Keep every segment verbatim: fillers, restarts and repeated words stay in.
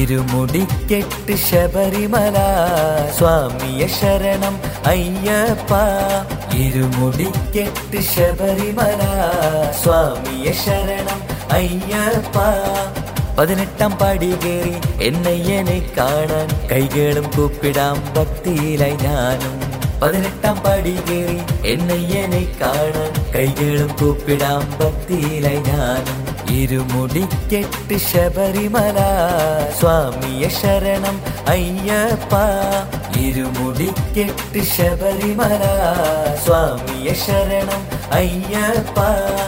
ഇരുമുടിക്കെട്ട് ശബരിമല സ്വാമിയെ ശരണം അയ്യപ്പ. ഇരുമുടിക്കെട്ട് ശബരിമല സ്വാമിയെ ശരണം അയ്യപ്പ. പതിനെട്ടാം പടി കയറി എന്നയ്യനെ കാണാൻ കൈകളും കൂപ്പിടാം ഭക്തിയിലായി ഞാനും. പതിനെട്ടാം പടി കയറി എന്നയ്യനെ കാണാൻ കൈകളും കൂപ്പിടാം ഭക്തിയിലായി ഞാനും. ഇരുമുടിക്കെട്ട് ശബരിമല സ്വാമിയെ ശരണം അയ്യപ്പ. ഇരുമുടിക്കെട്ട് ശബരിമല സ്വാമിയെ ശരണം അയ്യപ്പ.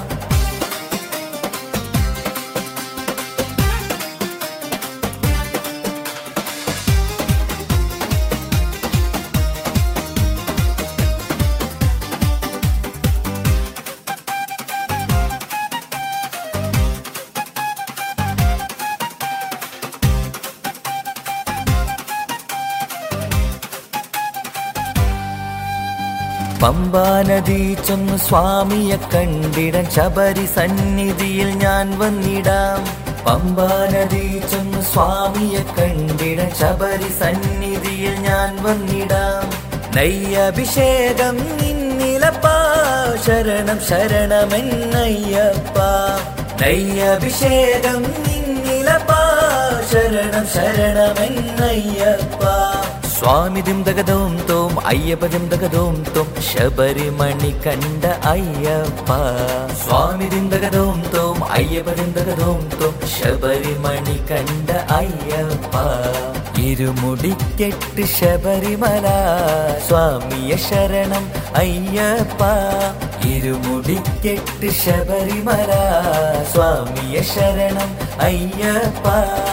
പമ്പാനദി ചെന്ന് സ്വാമിയെ കണ്ടിടാൻ ശബരി സന്നിധിയിൽ ഞാൻ വന്നിടാം. പമ്പാനദി ചെന്ന് സ്വാമിയെ കണ്ടിടാൻ ശബരി സന്നിധിയിൽ ഞാൻ വന്നിടാം. നെയ്യഭിഷേകം നിന്നിലപ്പാ ശരണം ശരണമെന്നയ്യപ്പ. നെയ്യഭിഷേകം നിന്നിലപ്പാ ശരണം ശരണമെന്നയ്യപ്പ. സ്വാമി ദിംദഗദോം തോം അയ്യപ്പ ദിംദഗദോം തോം ശബരിമണി കണ്ട അയ്യപ്പ. സ്വാമി ദിംദഗദോം തോം അയ്യപ്പ ദിംദഗദോം തോം ശബരിമണി കണ്ട അയ്യപ്പ. ഇരുമുടിക്കെട്ട് ശബരിമല സ്വാമിയെ ശരണം അയ്യപ്പ. ഇരുമുടിക്കെട്ട് ശബരിമല സ്വാമിയെ ശരണം അയ്യപ്പ.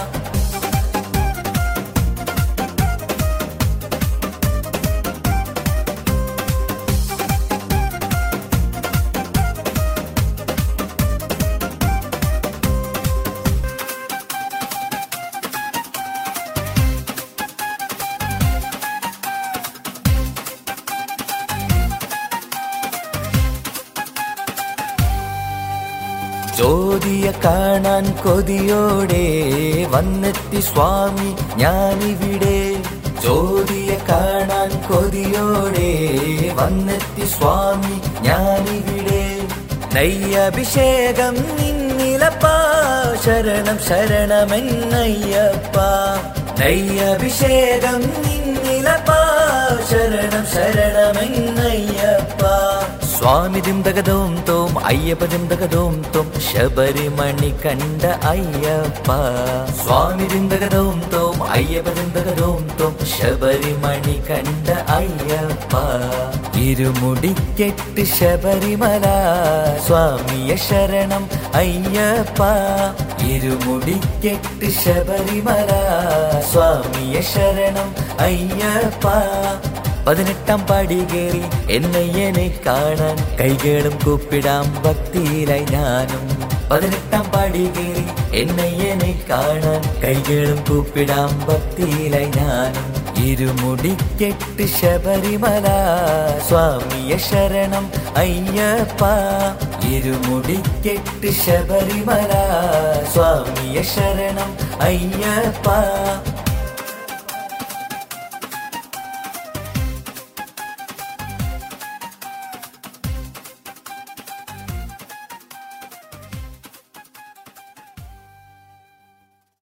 ജ്യോതിയെ കാണാൻ കൊതിയോടെ വന്നെത്തി സ്വാമി ഞാനിവിടെ. ജ്യോതിയെ കാണാൻ കൊതിയോടെ വന്നെത്തി സ്വാമി ഞാനിവിടെ. നെയ്യഭിഷേകം നിന്നിലപ്പാ ശരണം ശരണമെന്നയ്യപ്പ. നെയ്യഭിഷേകം നിന്നിലപ്പാ ശരണം ശരണമെന്നയ്യപ്പ. സ്വാമി ദിംദഗദോം തോം അയ്യപ്പ ദിംദഗദോം തോം ശബരിമണി കണ്ട അയ്യപ്പ. സ്വാമി ദിംദഗദോം തോം അയ്യപ്പ ദിംദഗദോം തോം ശബരിമണി കണ്ട അയ്യപ്പ. ഇരുമുടിക്കെട്ട് ശബരിമല സ്വാമിയെ ശരണം അയ്യപ്പ. ഇരുമുടിക്കെട്ട് ശബരിമല സ്വാമിയെ ശരണം അയ്യപ്പ. പതിനെട്ടാം പടി കയറി എന്നയ്യനെ കാണാൻ കൈകളും കൂപ്പിടാം ഭക്തിയിലായി ഞാനും. പതിനെട്ടാം പടി കയറി എന്നയ്യനെ കാണാൻ കൈകളും കൂപ്പിടാം ഭക്തിയിലായി ഞാനും. ഇരുമുടിക്കെട്ട് ശബരിമല സ്വാമിയെ ശരണം അയ്യപ്പ. ഇരുമുടിക്കെട്ട് ശബരിമല സ്വാമിയെ ശരണം അയ്യപ്പ.